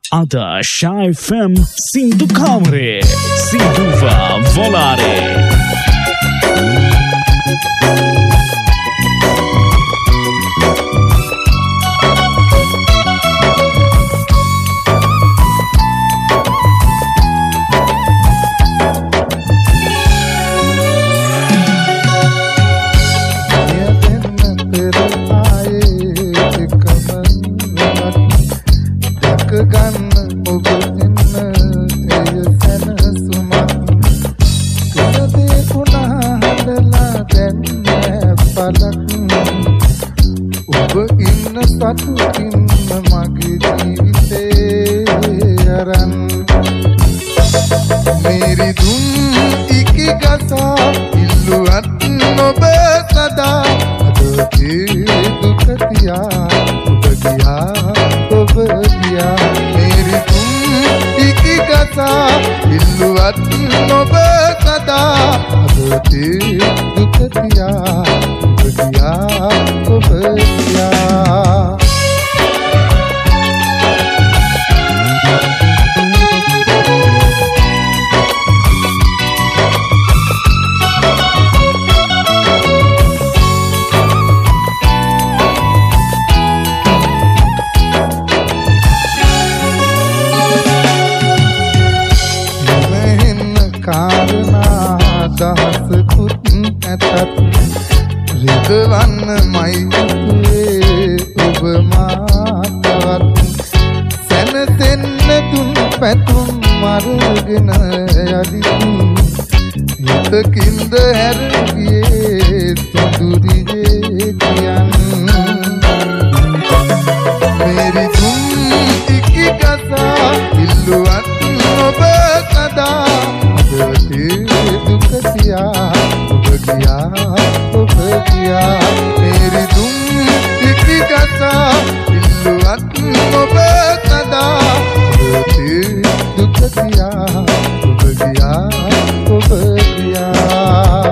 Ada Shy FM Sindu Kamre Sinduva Volare मेरी धुन इकी गसा इल्लुअत नोबे सदा अदोके दुखतिया उबगिया उबगिया मेरी धुन इकी गसा इल्लुअत नोबे सदा अदोके दुखतिया उबगिया उबगिया රිදවන්න මයිතුවේ ඔබ මාතවත් සැනසෙන්න දුන් පැතුම් මරගෙන යදිතුන් හිතකින්ද හැරගියේ සුදුරියේ කියන් मेरी धुन इकी गसा इल्लुअत ඔබ සදා අදටි දුකතියා उबगिया उबगिया मेरी धुन इकी गसा इल्लुअत नोबे सदा अदोके दुखतिया उबगिया उबगिया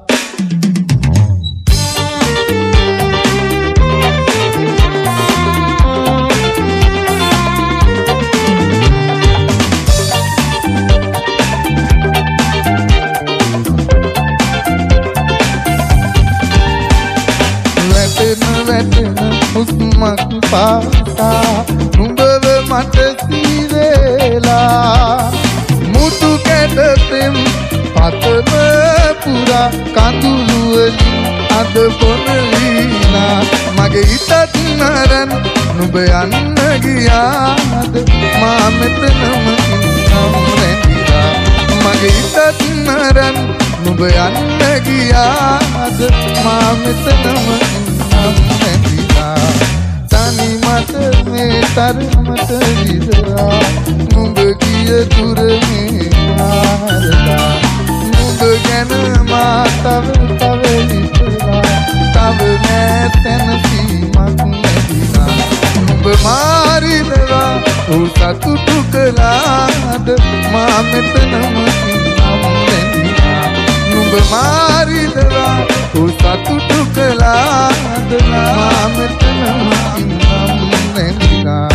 උස්මක් පාසා නුඹව මට සීවේලා මුතු කැටතෙම් පතම පුරා කඳුළු වලින් අද බොනලීනා මගේ හිතත් නරන් නුඹ යන්න ගියාද මා මෙතනම ඉන්නම් රැඳිලා මගේ හිතත් නරන් නුඹ යන්න ගියාද මා මෙතනම ඉන්නම් රැඳිලා තනි මට මේ තරමට විදලා නුඹ ගිය දුර මේ මාරලා නුඹ ගැන මා තව හිතලා තව නැතන සීමක් නැතිලා නුඹ මාරිනවා උසතුටු කළාද මා මෙතනම ඉන්නම් රැඳිලා නුඹ මාරිනවා උසතුටු කළාද මා මෙතනම ඉන්නම් රැඳිලා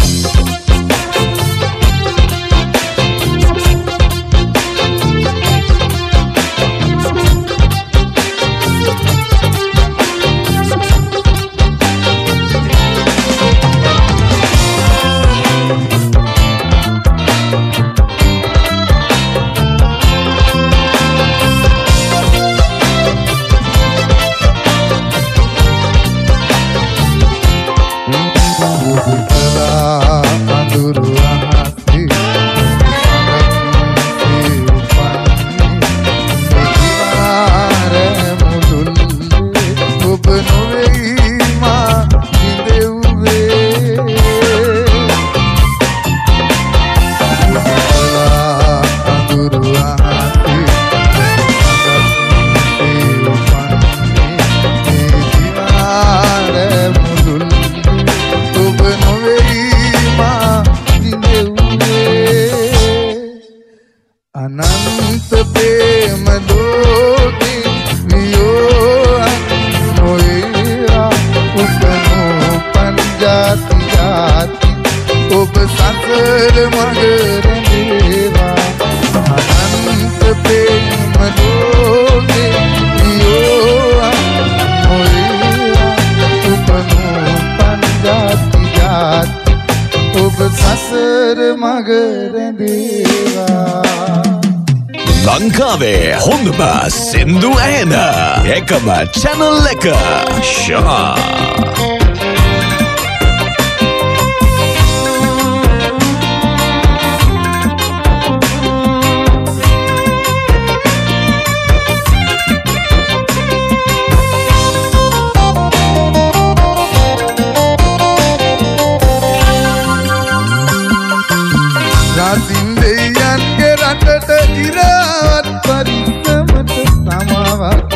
अनंत प्रेम दोगे लियो मोया उपनो पंजाती जाती ඔබ සත් සසර මග රැඳේවා අනන්ත ප්‍රේම ලෝකේ නියෝවා මොයේවා උපනෝ පන්ජාති ජාති ඔබ සසර මග රැඳේවා ලංකාවේ හොඳම සින්දු ඇහෙන එකම channel එක ෂා රාසින්දයන්ගේ රටට ඉරාවත් පරිස්සමට සමාවක්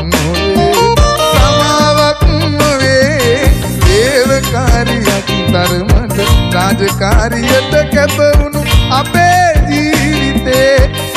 නොවේ දේවකාරියක් තරමට රාජකාරියට කැපවුණු අපේ ජීවිතේ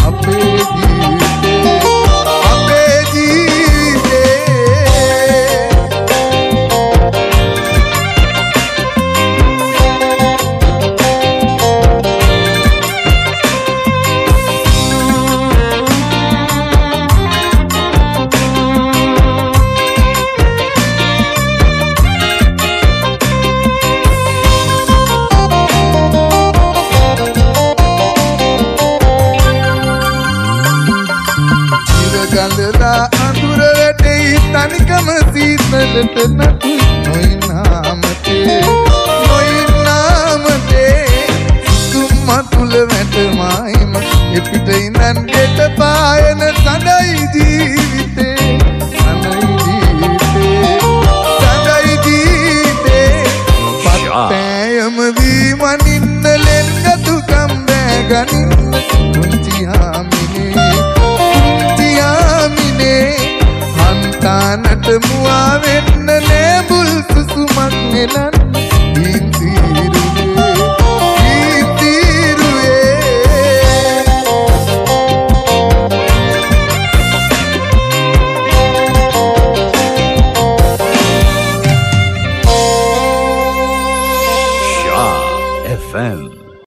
ගඳලා අඳුර වැටෙයි තනිකම සීතලට නටු නොයිනාමතේ සුතුම්ම තුල වැටමායිම එපිට ඉඳන් ගෙට පායන සඳයි ජීවිතේ පත්තෑයම වී මනින්න ලෙන්ගතුකම් බෑගනින්න පුංචියාමිනේ හන්තානට මුවා වෙන්න නෑ බුල් සුසුමක් නෙලන